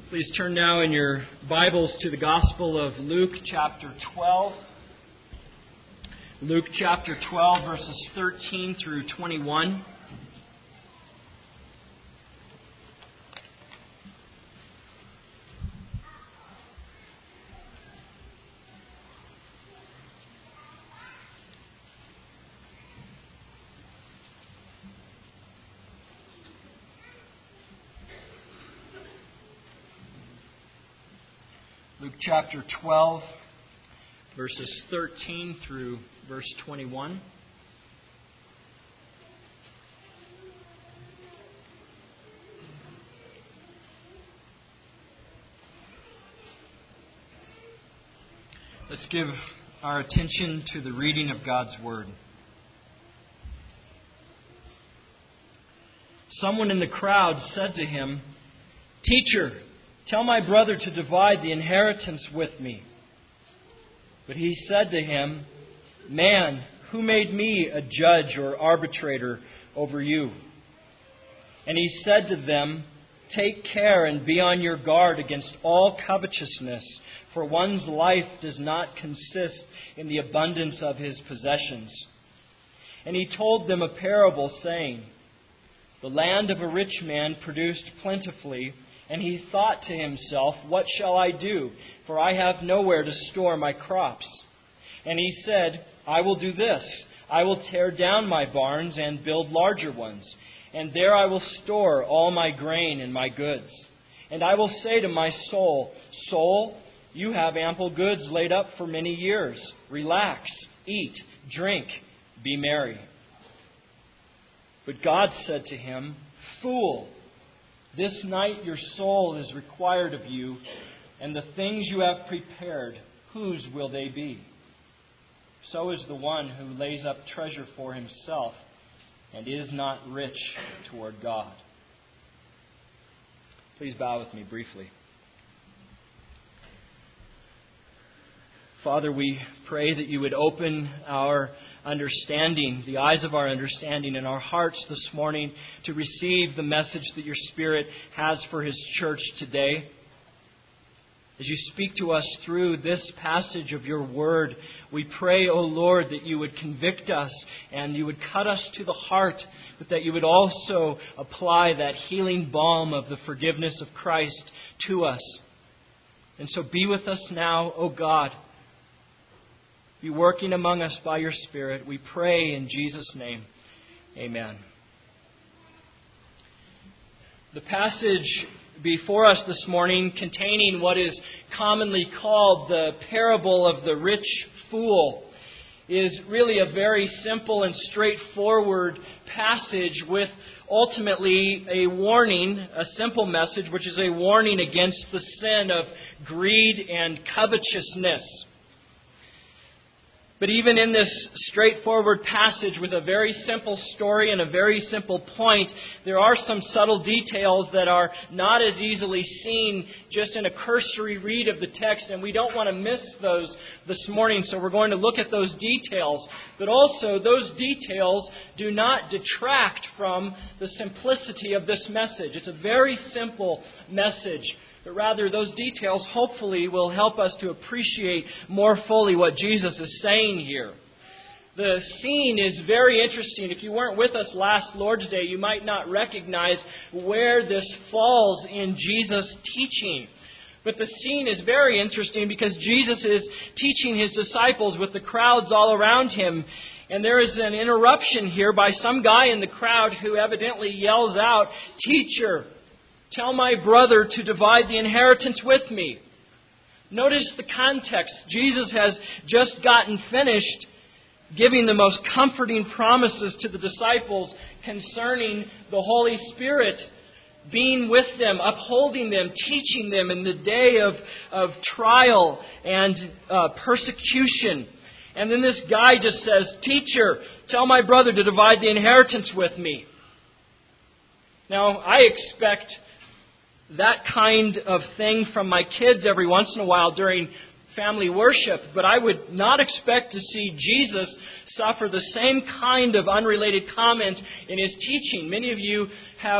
Please turn now in your Bibles to the Gospel of Luke chapter 12. Luke chapter 12, verses 13 through 21. Luke chapter 12, verses 13 through verse 21. Let's give our attention to the reading of God's Word. Someone in the crowd said to him, "Teacher, tell my brother to divide the inheritance with me." But he said to him, "Man, who made me a judge or arbitrator over you?" And he said to them, "Take care and be on your guard against all covetousness, for one's life does not consist in the abundance of his possessions." And he told them a parable, saying, "The land of a rich man produced plentifully, and he thought to himself, 'What shall I do? For I have nowhere to store my crops.' And he said, 'I will do this. I will tear down my barns and build larger ones. And there I will store all my grain and my goods. And I will say to my soul, Soul, you have ample goods laid up for many years. Relax, eat, drink, be merry.' But God said to him, 'Fool, this night your soul is required of you, and the things you have prepared, whose will they be? So is the one who lays up treasure for himself and is not rich toward God.'" Please bow with me briefly. Father, we pray that you would open our understanding, the eyes of our understanding in our hearts this morning to receive the message that your Spirit has for His church today. As you speak to us through this passage of your word, we pray, O Lord, that you would convict us and you would cut us to the heart, but that you would also apply that healing balm of the forgiveness of Christ to us. And so be with us now, O God. Be working among us by your Spirit. We pray in Jesus' name. Amen. The passage before us this morning, containing what is commonly called the parable of the rich fool, is really a very simple and straightforward passage with ultimately a warning, a simple message, which is a warning against the sin of greed and covetousness. But even in this straightforward passage with a very simple story and a very simple point, there are some subtle details that are not as easily seen just in a cursory read of the text, and we don't want to miss those this morning, so we're going to look at those details. But also, those details do not detract from the simplicity of this message. It's a very simple message. But rather, those details hopefully will help us to appreciate more fully what Jesus is saying here. The scene is very interesting. If you weren't with us last Lord's Day, you might not recognize where this falls in Jesus' teaching. But the scene is very interesting because Jesus is teaching His disciples with the crowds all around Him. And there is an interruption here by some guy in the crowd who evidently yells out, "Teacher, tell my brother to divide the inheritance with me." Notice the context. Jesus has just gotten finished giving the most comforting promises to the disciples concerning the Holy Spirit being with them, upholding them, teaching them in the day of trial and persecution. And then this guy just says, "Teacher, tell my brother to divide the inheritance with me." Now, I expect that kind of thing from my kids every once in a while during family worship, but I would not expect to see Jesus suffer the same kind of unrelated comment in His teaching. Many of you have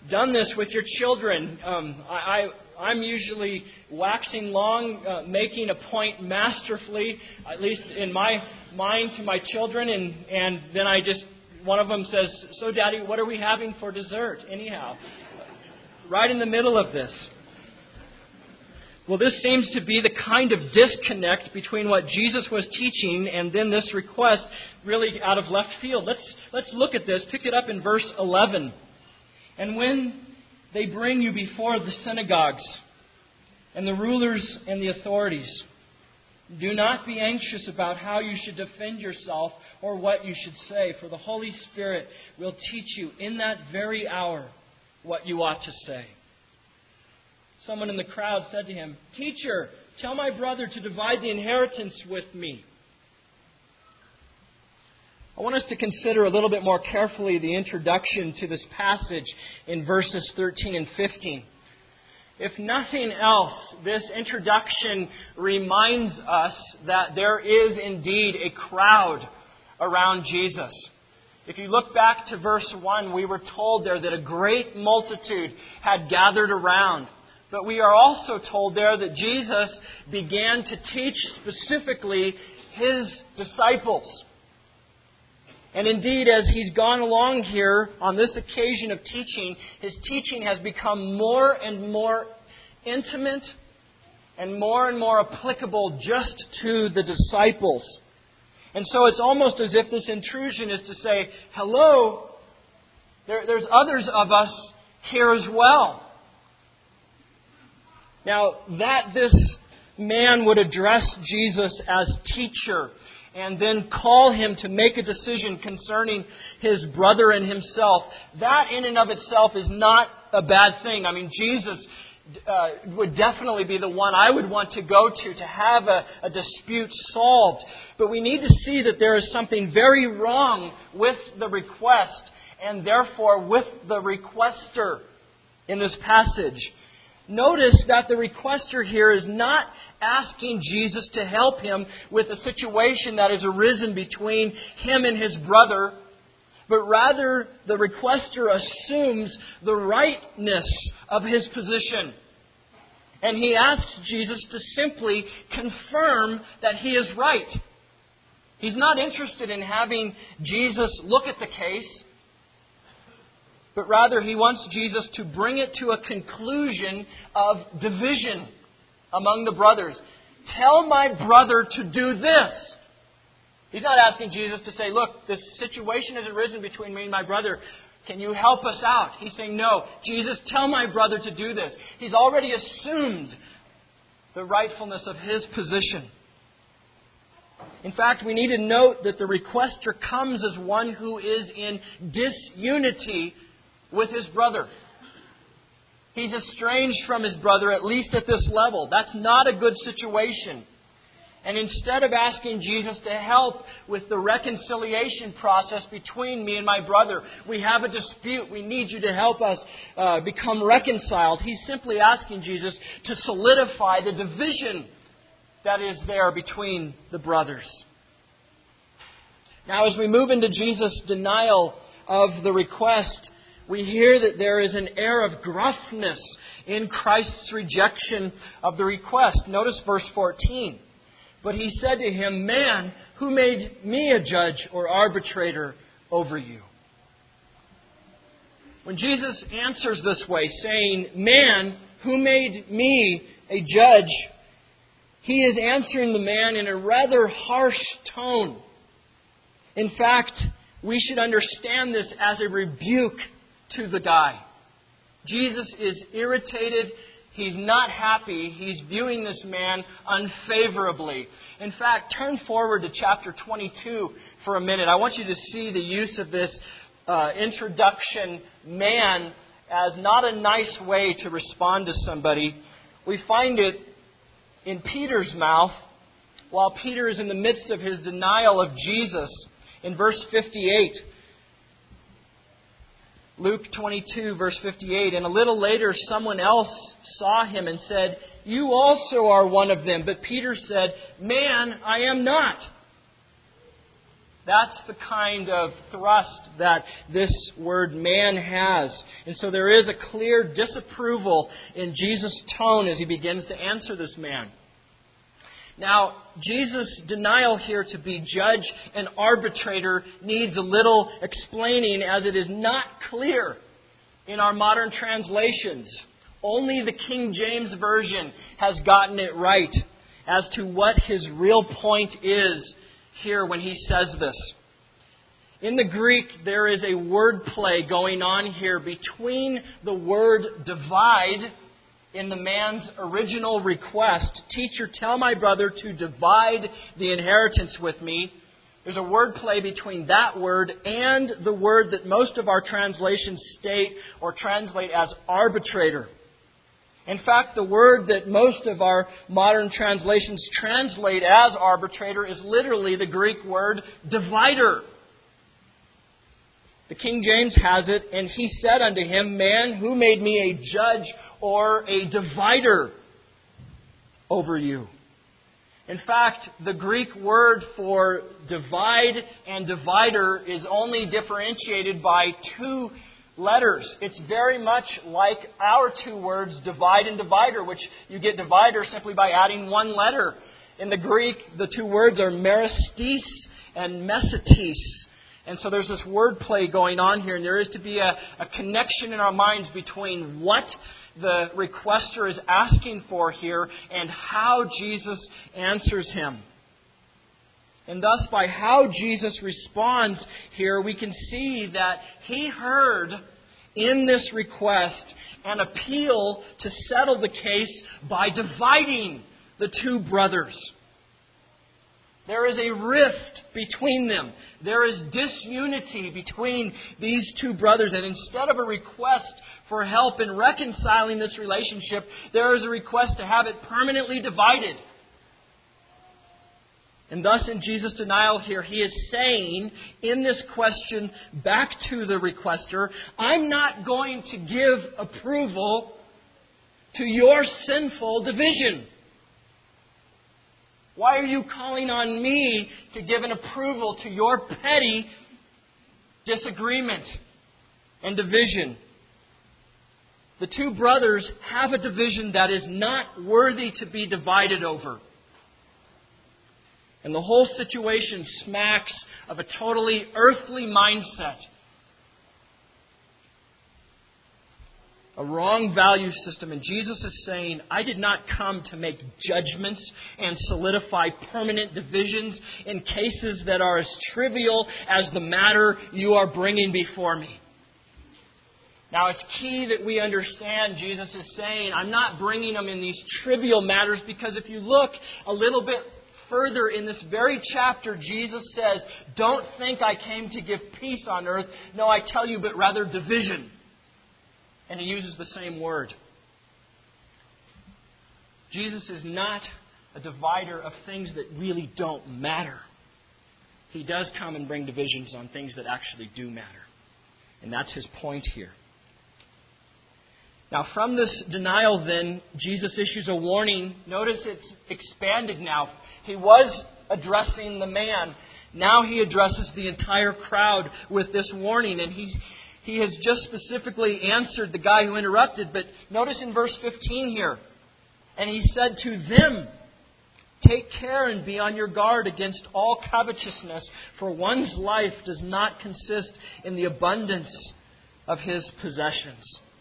done this with your children. I'm usually waxing long, making a point masterfully, at least in my mind, to my children, and then one of them says, "So, Daddy, what are we having for dessert anyhow?" Right in the middle of this. Well, this seems to be the kind of disconnect between what Jesus was teaching and then this request, really out of left field. Let's look at this. Pick it up in verse 11. "And when they bring you before the synagogues and the rulers and the authorities, do not be anxious about how you should defend yourself or what you should say, for the Holy Spirit will teach you in that very hour what you ought to say." Someone in the crowd said to him, "Teacher, tell my brother to divide the inheritance with me." I want us to consider a little bit more carefully the introduction to this passage in verses 13 and 15. If nothing else, this introduction reminds us that there is indeed a crowd around Jesus. If you look back to verse 1, we were told there that a great multitude had gathered around. But we are also told there that Jesus began to teach specifically His disciples. And indeed, as He's gone along here on this occasion of teaching, His teaching has become more and more intimate and more applicable just to the disciples. And so it's almost as if this intrusion is to say, hello, there's others of us here as well. Now, that this man would address Jesus as teacher and then call him to make a decision concerning his brother and himself, that in and of itself is not a bad thing. I mean, Jesus would definitely be the one I would want to go to have a dispute solved. But we need to see that there is something very wrong with the request and therefore with the requester in this passage. Notice that the requester here is not asking Jesus to help him with a situation that has arisen between him and his brother, but rather the requester assumes the rightness of his position. And he asks Jesus to simply confirm that he is right. He's not interested in having Jesus look at the case, but rather he wants Jesus to bring it to a conclusion of division among the brothers. Tell my brother to do this. He's not asking Jesus to say, look, this situation has arisen between me and my brother. Can you help us out? He's saying, no, Jesus, tell my brother to do this. He's already assumed the rightfulness of his position. In fact, we need to note that the requester comes as one who is in disunity with his brother. He's estranged from his brother, at least at this level. That's not a good situation. And instead of asking Jesus to help with the reconciliation process between me and my brother, we have a dispute, we need you to help us become reconciled, he's simply asking Jesus to solidify the division that is there between the brothers. Now, as we move into Jesus' denial of the request, we hear that there is an air of gruffness in Christ's rejection of the request. Notice verse 14. But he said to him, "Man, who made me a judge or arbitrator over you?" When Jesus answers this way, saying, "Man, who made me a judge?" he is answering the man in a rather harsh tone. In fact, we should understand this as a rebuke to the guy. Jesus is irritated. He's not happy. He's viewing this man unfavorably. In fact, turn forward to chapter 22 for a minute. I want you to see the use of this introduction, man, as not a nice way to respond to somebody. We find it in Peter's mouth while Peter is in the midst of his denial of Jesus in verse 58. Luke 22, verse 58, "And a little later someone else saw him and said, 'You also are one of them.' But Peter said, 'Man, I am not.'" That's the kind of thrust that this word man has. And so there is a clear disapproval in Jesus' tone as He begins to answer this man. Now, Jesus' denial here to be judge and arbitrator needs a little explaining, as it is not clear in our modern translations. Only the King James Version has gotten it right as to what his real point is here when he says this. In the Greek, there is a word play going on here between the word divide in the man's original request, "Teacher, tell my brother to divide the inheritance with me." There's a word play between that word and the word that most of our translations state or translate as arbitrator. In fact, the word that most of our modern translations translate as arbitrator is literally the Greek word divider. The King James has it, "And he said unto him, Man, who made me a judge or a divider over you?" In fact, the Greek word for divide and divider is only differentiated by two letters. It's very much like our two words, divide and divider, which you get divider simply by adding one letter. In the Greek, the two words are meristes and mesetes. And so there's this word play going on here, and there is to be a connection in our minds between what the requester is asking for here and how Jesus answers him. And thus, by how Jesus responds here, we can see that he heard in this request an appeal to settle the case by dividing the two brothers. There is a rift between them. There is disunity between these two brothers. And instead of a request for help in reconciling this relationship, there is a request to have it permanently divided. And thus, in Jesus' denial here, He is saying in this question back to the requester, I'm not going to give approval to your sinful division. Why are you calling on me to give an approval to your petty disagreement and division? The two brothers have a division that is not worthy to be divided over. And the whole situation smacks of a totally earthly mindset. A wrong value system. And Jesus is saying, I did not come to make judgments and solidify permanent divisions in cases that are as trivial as the matter you are bringing before me. Now, it's key that we understand Jesus is saying, I'm not bringing them in these trivial matters, because if you look a little bit further in this very chapter, Jesus says, don't think I came to give peace on earth. No, I tell you, but rather division. And He uses the same word. Jesus is not a divider of things that really don't matter. He does come and bring divisions on things that actually do matter. And that's His point here. Now, from this denial, then, Jesus issues a warning. Notice it's expanded now. He was addressing the man. Now He addresses the entire crowd with this warning. And He has just specifically answered the guy who interrupted. But notice in verse 15 here. And He said to them, take care and be on your guard against all covetousness, for one's life does not consist in the abundance of his possessions.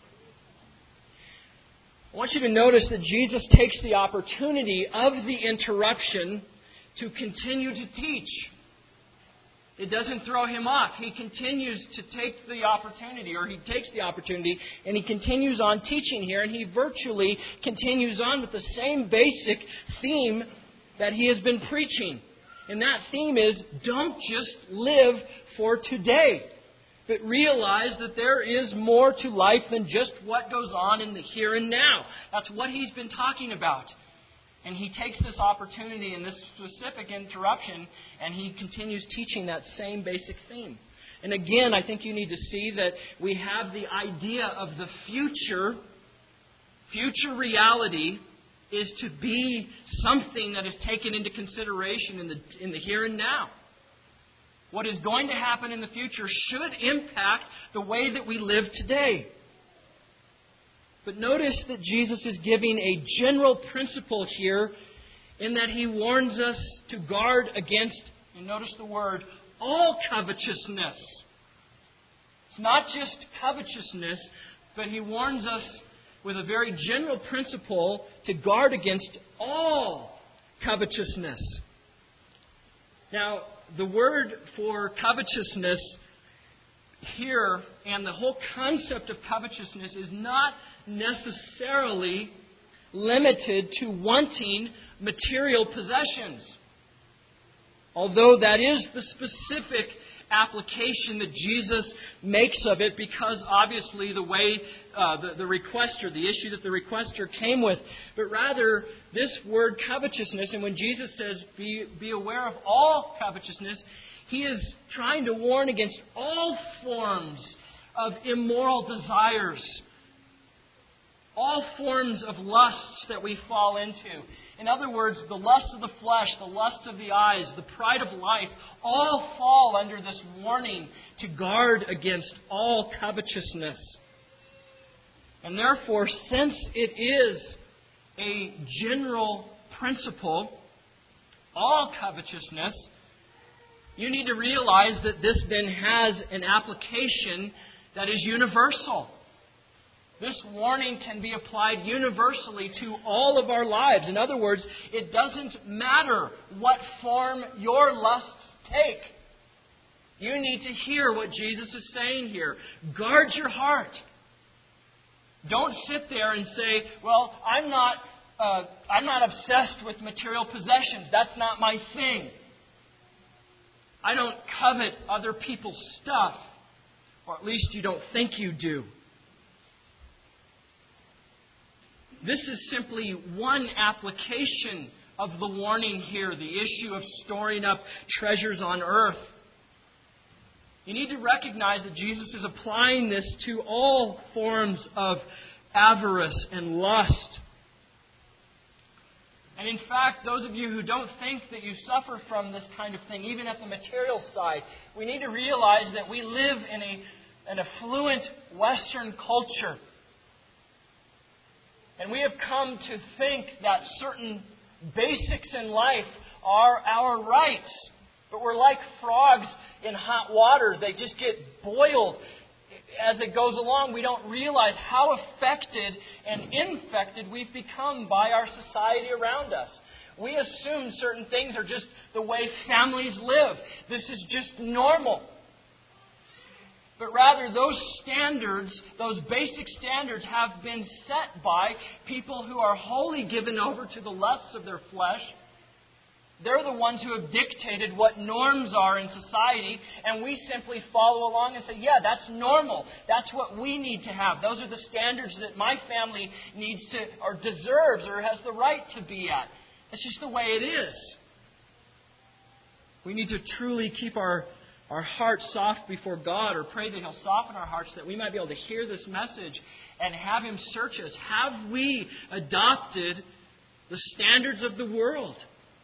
I want you to notice that Jesus takes the opportunity of the interruption to continue to teach. It doesn't throw Him off. He continues to take the opportunity, or He takes the opportunity, and He continues on teaching here, and He virtually continues on with the same basic theme that He has been preaching. And that theme is, don't just live for today, but realize that there is more to life than just what goes on in the here and now. That's what He's been talking about. And He takes this opportunity in this specific interruption, and He continues teaching that same basic theme. And again, I think you need to see that we have the idea of the future. Future reality is to be something that is taken into consideration in the here and now. what is going to happen in the future should impact the way that we live today. But notice that Jesus is giving a general principle here in that He warns us to guard against, and notice the word, all covetousness. It's not just covetousness, but He warns us with a very general principle to guard against all covetousness. Now, the word for covetousness here and the whole concept of covetousness is not necessarily limited to wanting material possessions. Although that is the specific application that Jesus makes of it, because obviously the way the requester, the issue that the requester came with, but rather this word covetousness, and when Jesus says be aware of all covetousness, He is trying to warn against all forms of immoral desires, all forms of lusts that we fall into. In other words, the lust of the flesh, the lust of the eyes, the pride of life, all fall under this warning to guard against all covetousness. And therefore, since it is a general principle, all covetousness, you need to realize that this then has an application that is universal. This warning can be applied universally to all of our lives. In other words, it doesn't matter what form your lusts take. You need to hear what Jesus is saying here. Guard your heart. Don't sit there and say, well, I'm not obsessed with material possessions. That's not my thing. I don't covet other people's stuff. Or at least you don't think you do. This is simply one application of the warning here, the issue of storing up treasures on earth. You need to recognize that Jesus is applying this to all forms of avarice and lust. And in fact, those of you who don't think that you suffer from this kind of thing, even at the material side, we need to realize that we live in an affluent Western culture. And we have come to think that certain basics in life are our rights. But we're like frogs in hot water. They just get boiled as it goes along. We don't realize how affected and infected we've become by our society around us. We assume certain things are just the way families live. This is just normal. But rather, those standards, those basic standards, have been set by people who are wholly given over to the lusts of their flesh. They're the ones who have dictated what norms are in society, and we simply follow along and say, yeah, that's normal. That's what we need to have. Those are the standards that my family needs to, or deserves, or has the right to be at. That's just the way it is. We need to truly keep our hearts soft before God, or pray that He'll soften our hearts, that we might be able to hear this message and have Him search us. Have we adopted the standards of the world?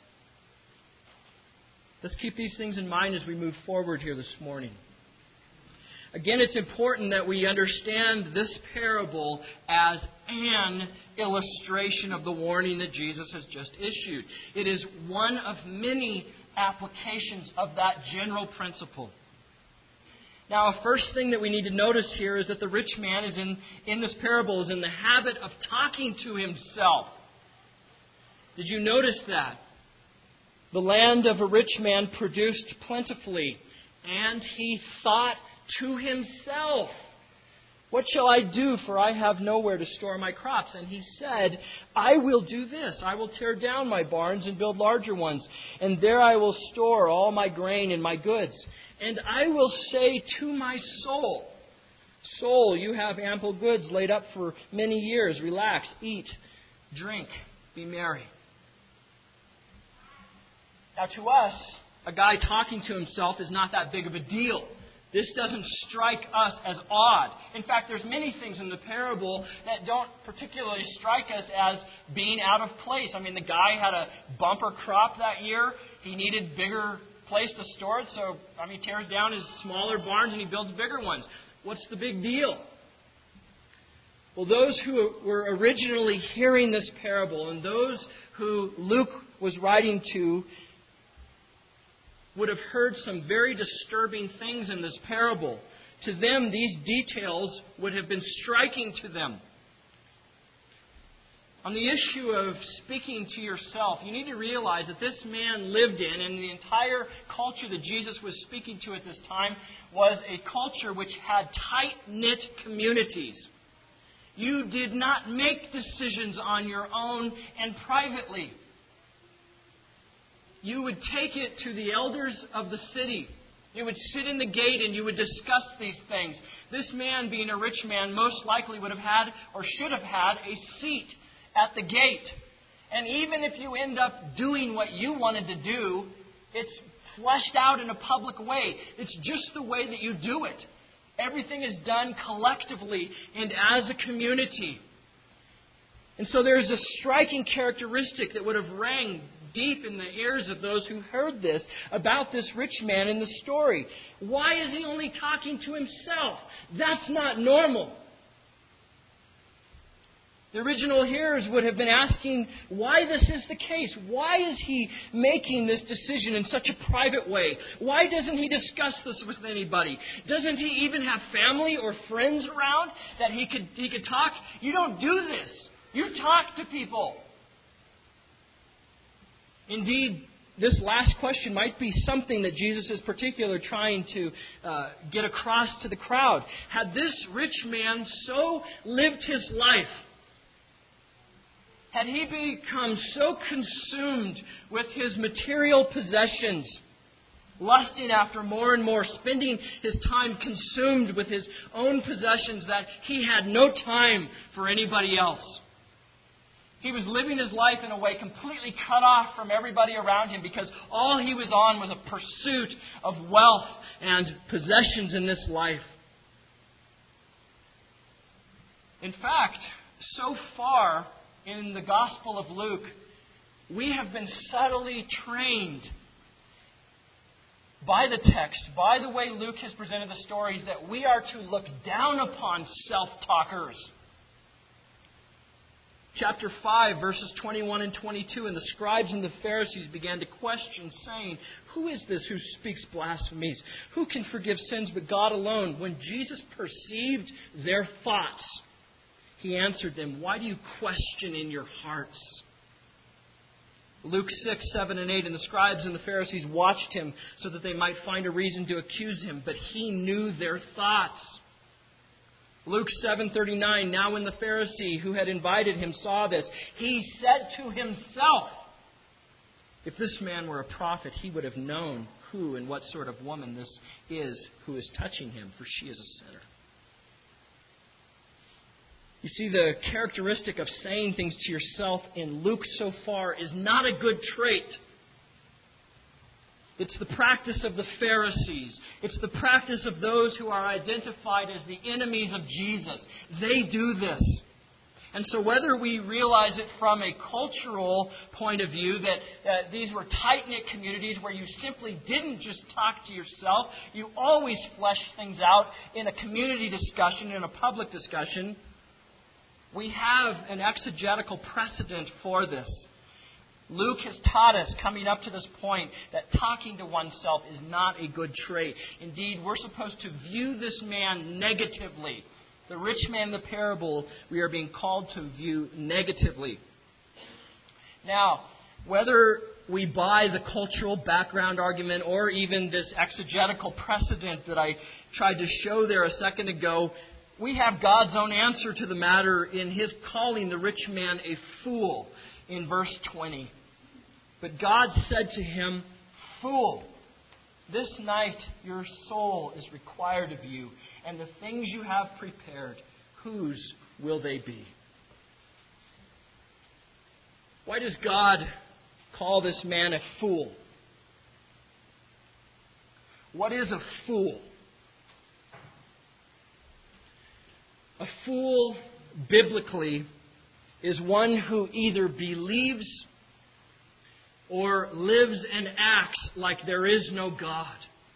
Let's keep these things in mind as we move forward here this morning. Again, it's important that we understand this parable as an illustration of the warning that Jesus has just issued. It is one of many applications of that general principle. Now, a first thing that we need to notice here is that the rich man is in this parable is in the habit of talking to himself. Did you notice that? The land of a rich man produced plentifully, and he thought to himself, what shall I do, for I have nowhere to store my crops? And he said, I will do this. I will tear down my barns and build larger ones, and there I will store all my grain and my goods. And I will say to my soul, soul, you have ample goods laid up for many years. Relax, eat, drink, be merry. Now to us, a guy talking to himself is not that big of a deal. This doesn't strike us as odd. In fact, there's many things in the parable that don't particularly strike us as being out of place. I mean, the guy had a bumper crop that year. He needed bigger place to store it, so he tears down his smaller barns and he builds bigger ones. What's the big deal? Well, those who were originally hearing this parable and those who Luke was writing to would have heard some very disturbing things in this parable. To them, these details would have been striking to them. On the issue of speaking to yourself, you need to realize that this man lived in, and the entire culture that Jesus was speaking to at this time, was a culture which had tight-knit communities. You did not make decisions on your own and privately. You would take it to the elders of the city. You would sit in the gate and you would discuss these things. This man, being a rich man, most likely would have had or should have had a seat at the gate. And even if you end up doing what you wanted to do, it's fleshed out in a public way. It's just the way that you do it. Everything is done collectively and as a community. And so there's a striking characteristic that would have rang deep in the ears of those who heard this about this rich man in the story. Why is he only talking to himself? That's not normal. The original hearers would have been asking why this is the case. Why is he making this decision in such a private way? Why doesn't he discuss this with anybody? Doesn't he even have family or friends around that he could talk? You don't do this. You talk to people. Indeed, this last question might be something that Jesus is particularly trying to get across to the crowd. Had this rich man so lived his life, had he become so consumed with his material possessions, lusting after more and more, spending his time consumed with his own possessions, that he had no time for anybody else? He was living his life in a way completely cut off from everybody around him because all he was on was a pursuit of wealth and possessions in this life. In fact, so far in the Gospel of Luke, we have been subtly trained by the text, by the way Luke has presented the stories, that we are to look down upon self-talkers. Chapter 5, verses 21 and 22, and the scribes and the Pharisees began to question, saying, "Who is this who speaks blasphemies? Who can forgive sins but God alone?" When Jesus perceived their thoughts, He answered them, "Why do you question in your hearts?" Luke 6, 7, and 8, and the scribes and the Pharisees watched Him so that they might find a reason to accuse Him, but He knew their thoughts. Luke 7:39, now when the Pharisee who had invited Him saw this, he said to himself, "If this man were a prophet, he would have known who and what sort of woman this is who is touching him, for she is a sinner." You see, the characteristic of saying things to yourself in Luke so far is not a good trait. It's the practice of the Pharisees. It's the practice of those who are identified as the enemies of Jesus. They do this. And so whether we realize it from a cultural point of view, that these were tight-knit communities where you simply didn't just talk to yourself, you always fleshed things out in a community discussion, in a public discussion, we have an exegetical precedent for this. Luke has taught us, coming up to this point, that talking to oneself is not a good trait. Indeed, we're supposed to view this man negatively. The rich man in the parable, we are being called to view negatively. Now, whether we buy the cultural background argument or even this exegetical precedent that I tried to show there a second ago, we have God's own answer to the matter in His calling the rich man a fool in verse 20. But God said to him, "Fool, this night your soul is required of you, and the things you have prepared, whose will they be?" Why does God call this man a fool? What is a fool? A fool, biblically, is one who either believes or lives and acts like there is no God.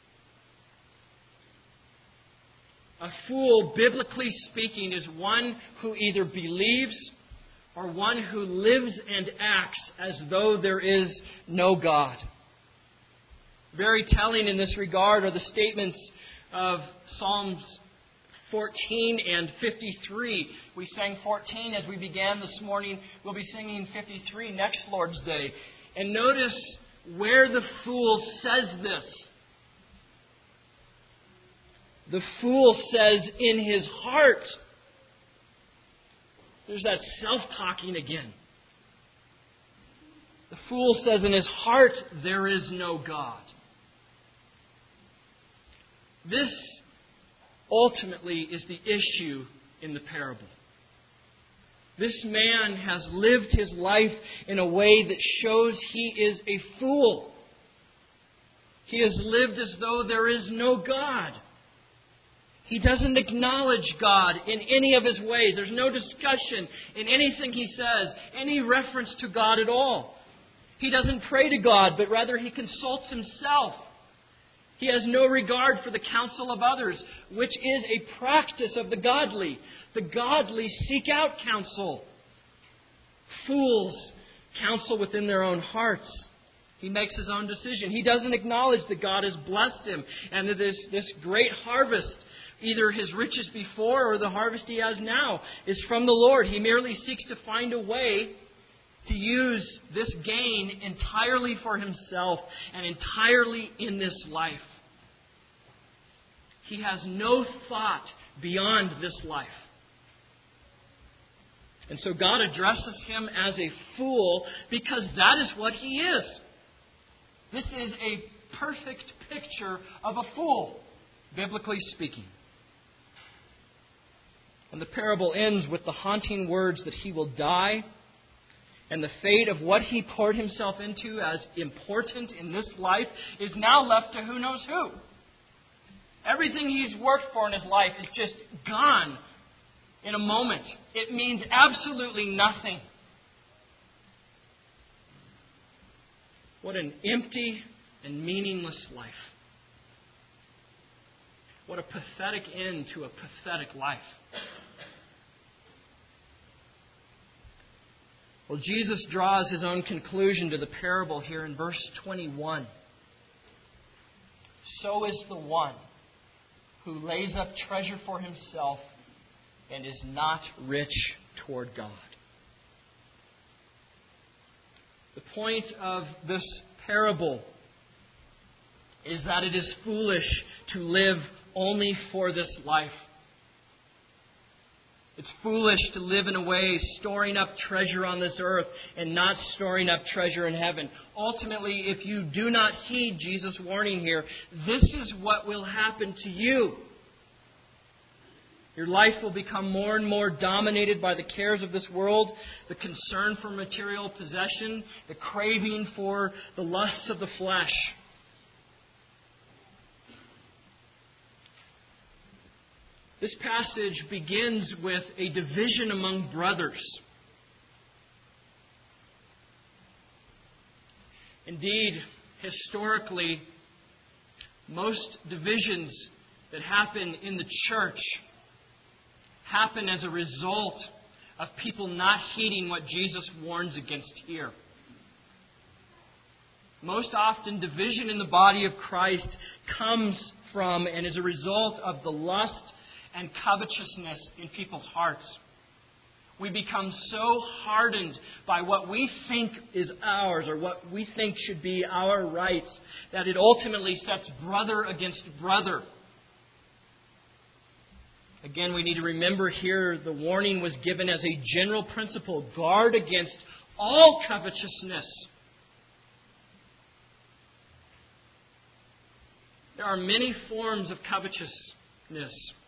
A fool, biblically speaking, is one who either believes or one who lives and acts as though there is no God. Very telling in this regard are the statements of Psalms 14 and 53. We sang 14 as we began this morning. We'll be singing 53 next Lord's Day. And notice where the fool says this. The fool says in his heart. There's that self-talking again. The fool says in his heart, there is no God. This ultimately is the issue in the parable. This man has lived his life in a way that shows he is a fool. He has lived as though there is no God. He doesn't acknowledge God in any of his ways. There's no discussion in anything he says, any reference to God at all. He doesn't pray to God, but rather he consults himself. He has no regard for the counsel of others, which is a practice of the godly. The godly seek out counsel. Fools counsel within their own hearts. He makes his own decision. He doesn't acknowledge that God has blessed him and that this great harvest, either his riches before or the harvest he has now, is from the Lord. He merely seeks to find a way to use this gain entirely for himself and entirely in this life. He has no thought beyond this life. And so God addresses him as a fool because that is what he is. This is a perfect picture of a fool, biblically speaking. And the parable ends with the haunting words that he will die, and the fate of what he poured himself into as important in this life is now left to who knows who. Everything he's worked for in his life is just gone in a moment. It means absolutely nothing. What an empty and meaningless life. What a pathetic end to a pathetic life. Well, Jesus draws his own conclusion to the parable here in verse 21. So is the one who lays up treasure for himself and is not rich toward God. The point of this parable is that it is foolish to live only for this life. It's foolish to live in a way storing up treasure on this earth and not storing up treasure in heaven. Ultimately, if you do not heed Jesus' warning here, this is what will happen to you. Your life will become more and more dominated by the cares of this world, the concern for material possession, the craving for the lusts of the flesh. This passage begins with a division among brothers. Indeed, historically, most divisions that happen in the church happen as a result of people not heeding what Jesus warns against here. Most often, division in the body of Christ comes from and is a result of the lust and covetousness in people's hearts. We become so hardened by what we think is ours or what we think should be our rights that it ultimately sets brother against brother. Again, we need to remember here the warning was given as a general principle. Guard against all covetousness. There are many forms of covetousness.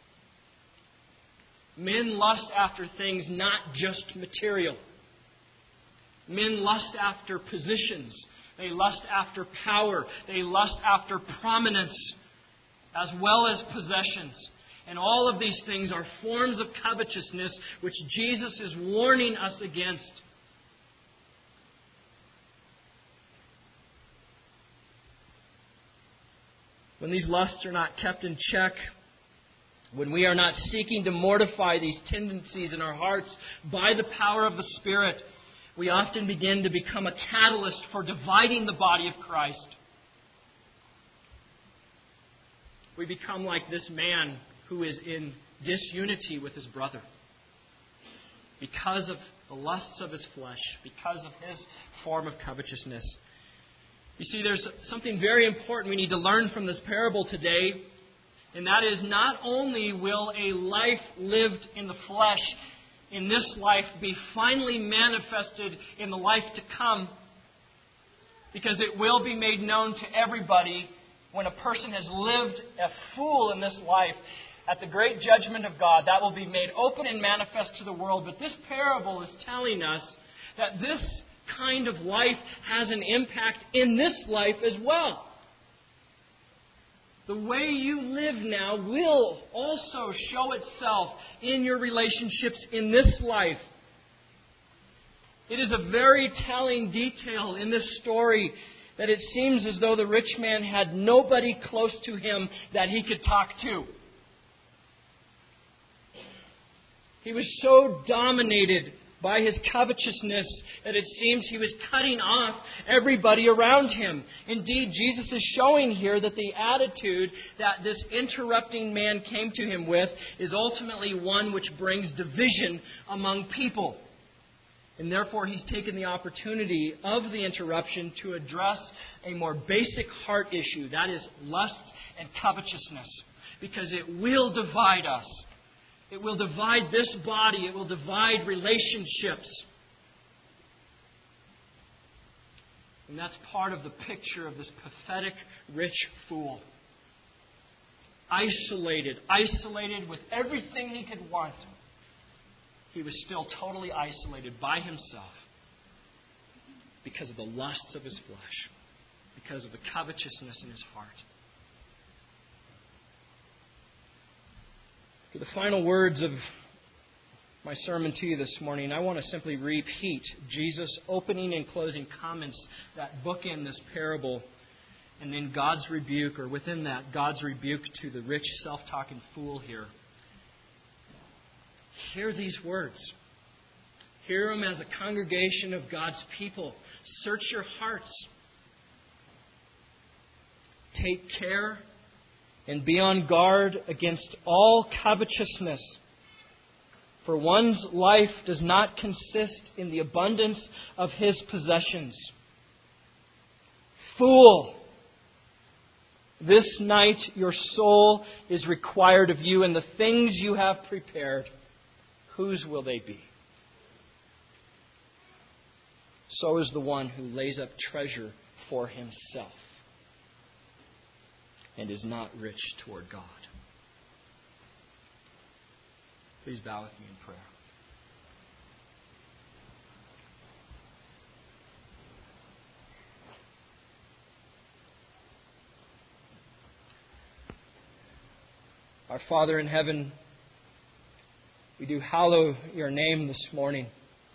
Men lust after things not just material. Men lust after positions. They lust after power. They lust after prominence as well as possessions. And all of these things are forms of covetousness which Jesus is warning us against. when these lusts are not kept in check, when we are not seeking to mortify these tendencies in our hearts by the power of the Spirit, we often begin to become a catalyst for dividing the body of Christ. We become like this man who is in disunity with his brother because of the lusts of his flesh, because of his form of covetousness. You see, there's something very important we need to learn from this parable today, and that is not only will a life lived in the flesh in this life be finally manifested in the life to come, because it will be made known to everybody when a person has lived a fool in this life. At the great judgment of God, that will be made open and manifest to the world. But this parable is telling us that this kind of life has an impact in this life as well. The way you live now will also show itself in your relationships in this life. It is a very telling detail in this story that it seems as though the rich man had nobody close to him that he could talk to. He was so dominated by his covetousness that it seems he was cutting off everybody around him. Indeed, Jesus is showing here that the attitude that this interrupting man came to him with is ultimately one which brings division among people. And therefore, he's taken the opportunity of the interruption to address a more basic heart issue, that is lust and covetousness, because it will divide us. It will divide this body. It will divide relationships. And that's part of the picture of this pathetic rich fool. Isolated with everything he could want. He was still totally isolated by himself because of the lusts of his flesh, because of the covetousness in his heart. For the final words of my sermon to you this morning, I want to simply repeat Jesus' opening and closing comments that bookend this parable, and then God's rebuke, or within that, God's rebuke to the rich, self-talking fool here. Hear these words. Hear them as a congregation of God's people. Search your hearts. Take care and be on guard against all covetousness. For one's life does not consist in the abundance of his possessions. Fool! This night your soul is required of you, and the things you have prepared, whose will they be? So is the one who lays up treasure for himself and is not rich toward God. Please bow with me in prayer. Our Father in heaven, we do hallow your name this morning.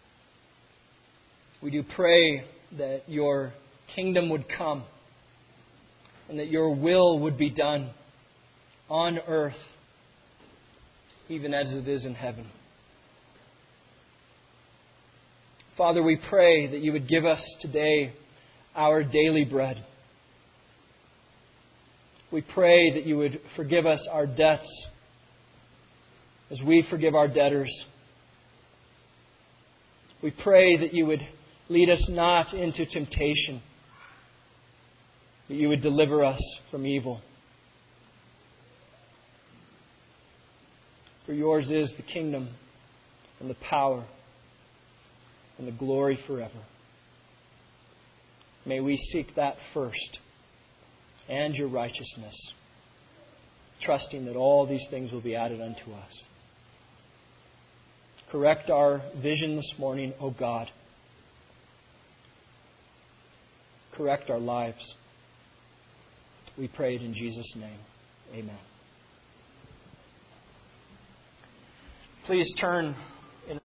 We do pray that your kingdom would come and that your will would be done on earth, even as it is in heaven. Father, we pray that you would give us today our daily bread. We pray that you would forgive us our debts as we forgive our debtors. We pray that you would lead us not into temptation, that you would deliver us from evil. For yours is the kingdom and the power and the glory forever. May we seek that first and your righteousness, trusting that all these things will be added unto us. Correct our vision this morning, O God. Correct our lives. We pray it in Jesus' name. Amen. Please turn